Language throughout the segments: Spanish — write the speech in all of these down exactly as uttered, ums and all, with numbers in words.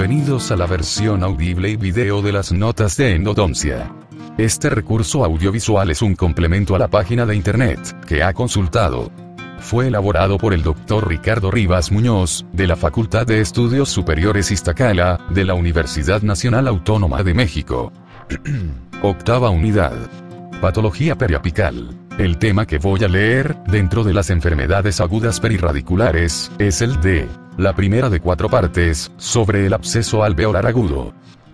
Bienvenidos a la versión audible y video de las notas de endodoncia. Este recurso audiovisual es un complemento a la página de internet que ha consultado. Fue elaborado por el doctor Ricardo Rivas Muñoz, de la Facultad de Estudios Superiores Iztacala, de la Universidad Nacional Autónoma de México. Octava unidad. Patología periapical. El tema que voy a leer, dentro de las enfermedades agudas perirradiculares, es el de, la primera de cuatro partes, sobre el absceso alveolar agudo.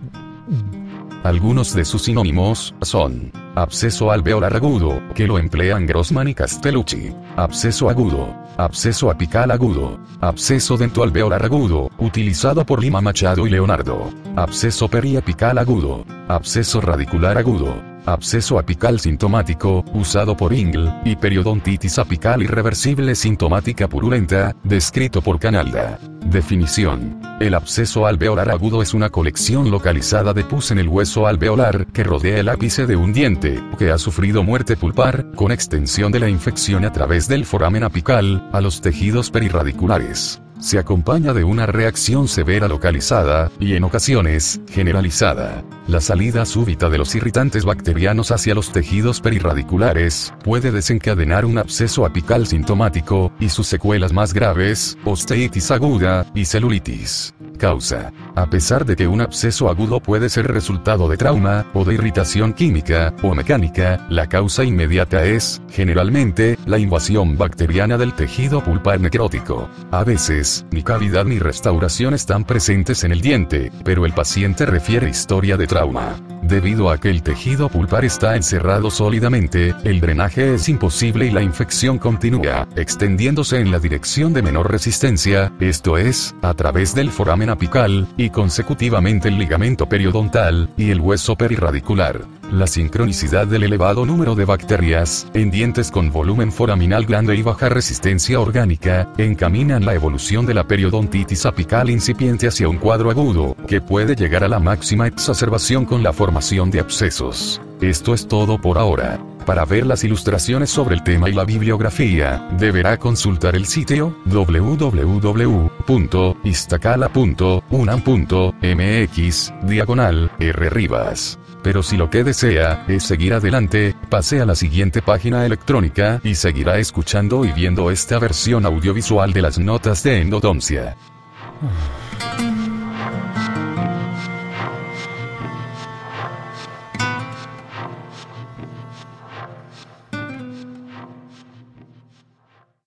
Algunos de sus sinónimos son: absceso alveolar agudo, que lo emplean Grossman y Castellucci; absceso agudo; absceso apical agudo; absceso dentoalveolar agudo, utilizado por Lima Machado y Leonardo; absceso periapical agudo; absceso radicular agudo; absceso apical sintomático, usado por Ingle; y periodontitis apical irreversible sintomática purulenta, descrito por Canalda. Definición: el absceso alveolar agudo es una colección localizada de pus en el hueso alveolar que rodea el ápice de un diente, que ha sufrido muerte pulpar, con extensión de la infección a través del foramen apical, a los tejidos perirradiculares. Se acompaña de una reacción severa localizada, y en ocasiones, generalizada. La salida súbita de los irritantes bacterianos hacia los tejidos perirradiculares puede desencadenar un absceso apical sintomático, y sus secuelas más graves, osteitis aguda, y celulitis. Causa: a pesar de que un absceso agudo puede ser resultado de trauma, o de irritación química, o mecánica, la causa inmediata es, generalmente, la invasión bacteriana del tejido pulpar necrótico. A veces, ni cavidad ni restauración están presentes en el diente, pero el paciente refiere historia de trauma. Debido a que el tejido pulpar está encerrado sólidamente, el drenaje es imposible y la infección continúa, extendiéndose en la dirección de menor resistencia, esto es, a través del foramen apical, y consecutivamente el ligamento periodontal, y el hueso perirradicular. La sincronicidad del elevado número de bacterias, en dientes con volumen foraminal grande y baja resistencia orgánica, encaminan la evolución de la periodontitis apical incipiente hacia un cuadro agudo, que puede llegar a la máxima exacerbación con la formación de abscesos. Esto es todo por ahora. Para ver las ilustraciones sobre el tema y la bibliografía, deberá consultar el sitio w w w punto iztacala punto unam punto m x diagonal r rivas. Pero si lo que desea es seguir adelante, pase a la siguiente página electrónica y seguirá escuchando y viendo esta versión audiovisual de las notas de endodoncia.